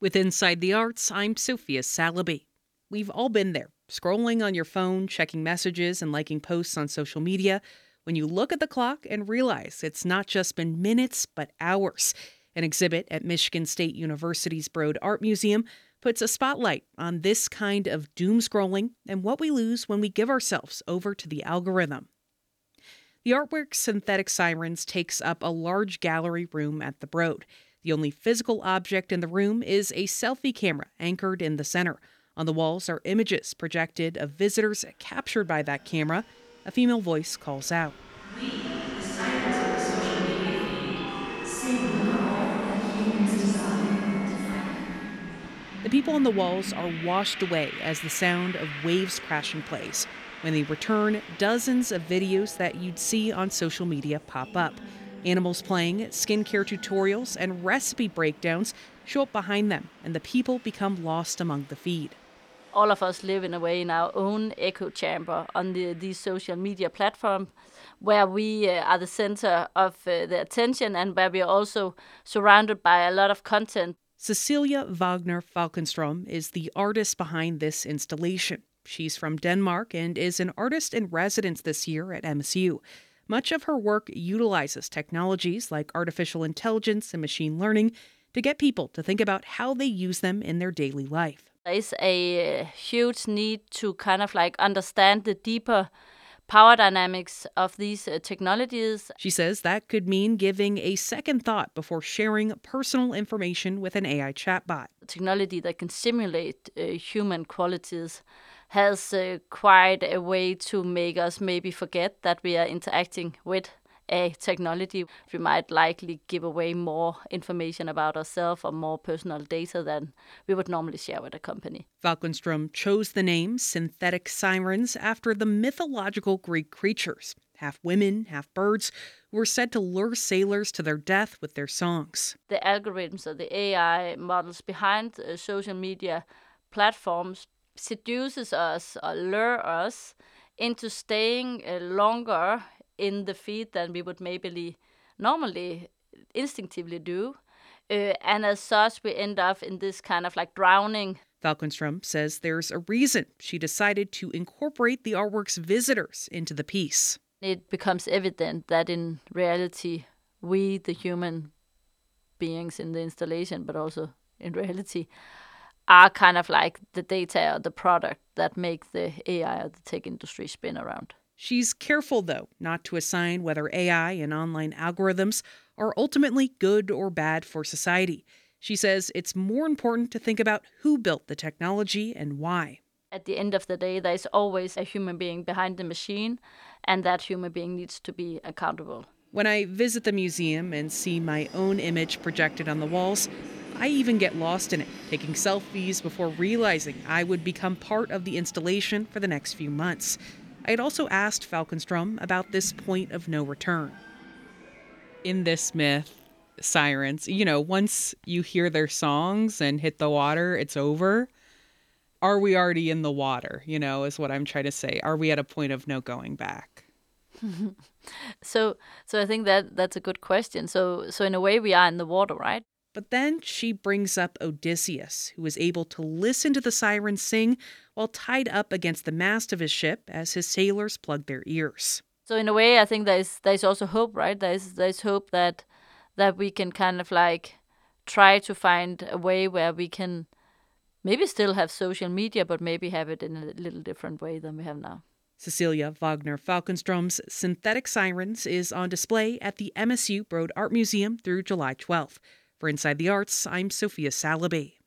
With Inside the Arts, I'm Sophia Salaby. We've all been there, scrolling on your phone, checking messages, and liking posts on social media, when you look at the clock and realize it's not just been minutes, but hours. An exhibit at Michigan State University's Broad Art Museum puts a spotlight on this kind of doom scrolling and what we lose when we give ourselves over to the algorithm. The artwork Synthetic Sirens takes up a large gallery room at the Broad. The only physical object in the room is a selfie camera anchored in the center. On the walls are images projected of visitors captured by that camera. A female voice calls out. We, the sirens of the social media feed, sing all that humans desire to find. The people on the walls are washed away as the sound of waves crashing plays. When they return, dozens of videos that you'd see on social media pop up. Animals playing, skincare tutorials, and recipe breakdowns show up behind them, and the people become lost among the feed. All of us live in a way in our own echo chamber on these social media platforms, where we are the center of the attention and where we are also surrounded by a lot of content. Cecilia Wagner Falkenstrom is the artist behind this installation. She's from Denmark and is an artist in residence this year at MSU. Much of her work utilizes technologies like artificial intelligence and machine learning to get people to think about how they use them in their daily life. There is a huge need to kind of like understand the deeper power dynamics of these technologies. She says that could mean giving a second thought before sharing personal information with an AI chatbot. Technology that can simulate human qualities has quite a way to make us maybe forget that we are interacting with a technology. We might likely give away more information about ourselves or more personal data than we would normally share with a company. Falkenstrom chose the name Synthetic Sirens after the mythological Greek creatures, half women, half birds, who were said to lure sailors to their death with their songs. The algorithms or the AI models behind social media platforms seduces us or lure us into staying longer in the feed than we would maybe normally instinctively do. And as such, we end up in this kind of like drowning. Falkenstrom says there's a reason she decided to incorporate the artwork's visitors into the piece. It becomes evident that in reality, we, the human beings in the installation, but also in reality, are kind of like the data or the product that make the AI or the tech industry spin around. She's careful, though, not to assign whether AI and online algorithms are ultimately good or bad for society. She says it's more important to think about who built the technology and why. At the end of the day, there's always a human being behind the machine, and that human being needs to be accountable. When I visit the museum and see my own image projected on the walls, I even get lost in it, taking selfies before realizing I would become part of the installation for the next few months. I had also asked Falkenstrom about this point of no return. In this myth, sirens, once you hear their songs and hit the water, it's over. Are we already in the water, is what I'm trying to say. Are we at a point of no going back? So I think that's a good question. So in a way, we are in the water, right? But then she brings up Odysseus, who was able to listen to the sirens sing while tied up against the mast of his ship as his sailors plugged their ears. So in a way, I think there's also hope, right? There's hope that we can kind of like try to find a way where we can maybe still have social media, but maybe have it in a little different way than we have now. Cecilia Wagner Falkenstrom's Synthetic Sirens is on display at the MSU Broad Art Museum through July 12th. For Inside the Arts, I'm Sophia Salaby.